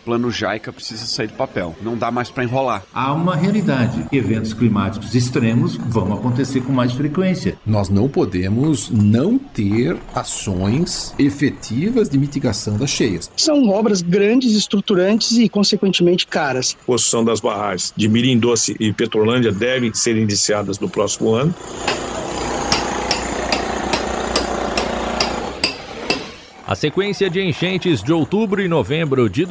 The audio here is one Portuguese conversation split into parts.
Plano JICA precisa sair do papel. Não dá mais para enrolar. Há uma realidade. Eventos climáticos extremos vão acontecer com mais frequência. Nós não podemos não ter ações efetivas de mitigação das cheias. São obras grandes, estruturantes e, consequentemente, caras. A construção das barragens de Mirim Doce e Petrolândia devem ser iniciadas no próximo ano. A sequência de enchentes de outubro e novembro de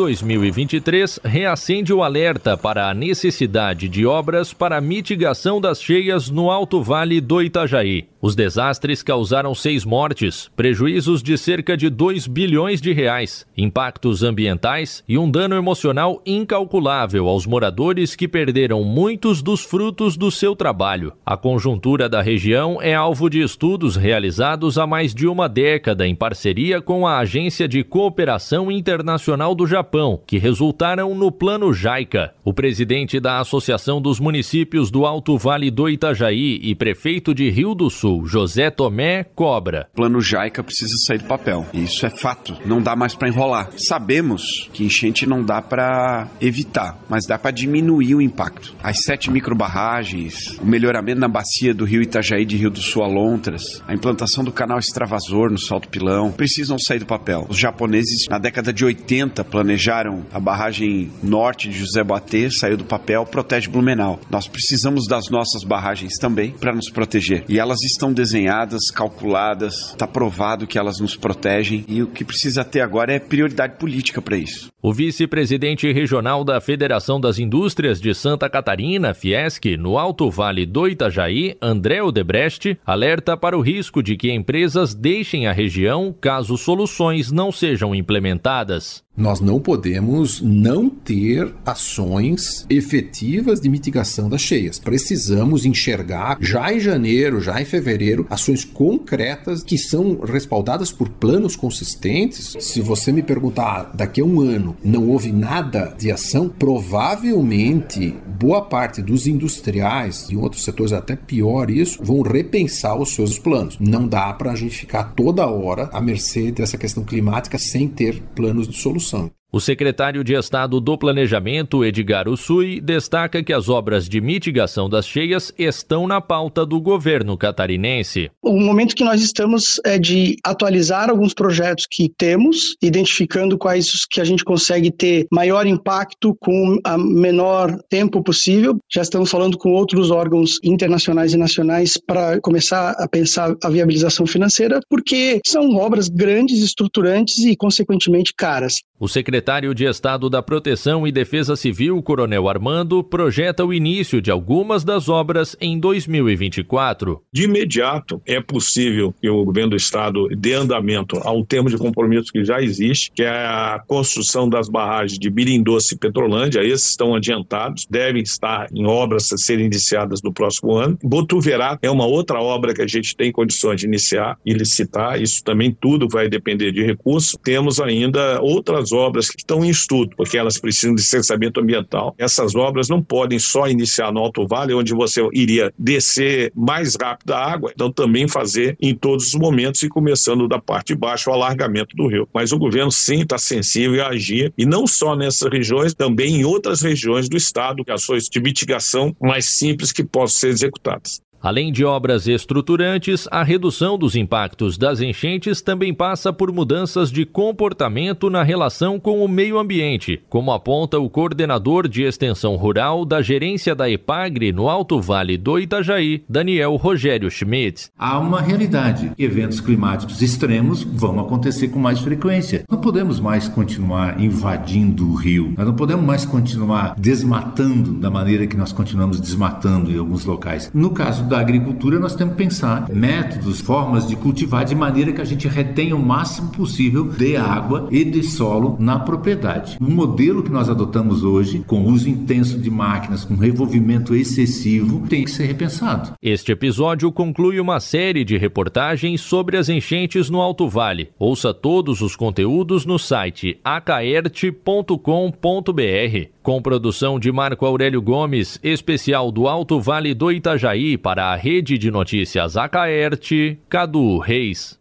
2023 reacende o alerta para a necessidade de obras para a mitigação das cheias no Alto Vale do Itajaí. Os desastres causaram 6 mortes, prejuízos de cerca de 2 bilhões de reais, impactos ambientais e um dano emocional incalculável aos moradores que perderam muitos dos frutos do seu trabalho. A conjuntura da região é alvo de estudos realizados há mais de uma década em parceria com a Agência de Cooperação Internacional do Japão, que resultaram no Plano JICA. O presidente da Associação dos Municípios do Alto Vale do Itajaí e prefeito de Rio do Sul, José Tomé, cobra. Plano JICA precisa sair do papel. Isso é fato. Não dá mais para enrolar. Sabemos que enchente não dá para evitar, mas dá para diminuir o impacto. As 7 microbarragens, o melhoramento na bacia do Rio Itajaí de Rio do Sul a Lontras, a implantação do canal extravasor no Salto Pilão, precisam sair do papel. Os japoneses, na década de 80, planejaram a barragem norte de José Boatê, saiu do papel, protege Blumenau. Nós precisamos das nossas barragens também para nos proteger. E elas estão desenhadas, calculadas, está provado que elas nos protegem e o que precisa ter agora é prioridade política para isso. O vice-presidente regional da Federação das Indústrias de Santa Catarina, Fiesc, no Alto Vale do Itajaí, André Odebrecht, alerta para o risco de que empresas deixem a região caso soluções não sejam implementadas. Nós não podemos não ter ações efetivas de mitigação das cheias. Precisamos enxergar, já em janeiro, já em fevereiro, ações concretas que são respaldadas por planos consistentes. Se você me perguntar, daqui a um ano não houve nada de ação, provavelmente boa parte dos industriais e outros setores, até pior isso, vão repensar os seus planos. Não dá para a gente ficar toda hora à mercê dessa questão climática sem ter planos de solução. O secretário de Estado do Planejamento, Edgar Ussui, destaca que as obras de mitigação das cheias estão na pauta do governo catarinense. O momento que nós estamos é de atualizar alguns projetos que temos, identificando quais que a gente consegue ter maior impacto com a menor tempo possível. Já estamos falando com outros órgãos internacionais e nacionais para começar a pensar a viabilização financeira, porque são obras grandes, estruturantes e, consequentemente, caras. O secretário de Estado da Proteção e Defesa Civil, Coronel Armando, projeta o início de algumas das obras em 2024. De imediato, é possível que o governo do Estado dê andamento ao termo de compromisso que já existe, que é a construção das barragens de Mirim Doce e Petrolândia. Esses estão adiantados, devem estar em obras a serem iniciadas no próximo ano. Botuverá é uma outra obra que a gente tem condições de iniciar e licitar. Isso também tudo vai depender de recursos. Temos ainda outras obras que estão em estudo, porque elas precisam de licenciamento ambiental. Essas obras não podem só iniciar no Alto Vale, onde você iria descer mais rápido a água, então também fazer em todos os momentos e começando da parte de baixo o alargamento do rio. Mas o governo sim está sensível a agir, e não só nessas regiões, também em outras regiões do estado, ações de mitigação mais simples que possam ser executadas. Além de obras estruturantes, a redução dos impactos das enchentes também passa por mudanças de comportamento na relação com o meio ambiente, como aponta o coordenador de extensão rural da gerência da EPAGRE no Alto Vale do Itajaí, Daniel Rogério Schmidt. Há uma realidade. Eventos climáticos extremos vão acontecer com mais frequência. Não podemos mais continuar invadindo o rio. Nós não podemos mais continuar desmatando da maneira que nós continuamos desmatando em alguns locais. No caso da agricultura, nós temos que pensar métodos, formas de cultivar de maneira que a gente retenha o máximo possível de água e de solo na propriedade. O modelo que nós adotamos hoje, com uso intenso de máquinas, com revolvimento excessivo, tem que ser repensado. Este episódio conclui uma série de reportagens sobre as enchentes no Alto Vale. Ouça todos os conteúdos no site acaerte.com.br. Com produção de Marco Aurélio Gomes, especial do Alto Vale do Itajaí para a Rede de Notícias Acaerte, Cadu Reis.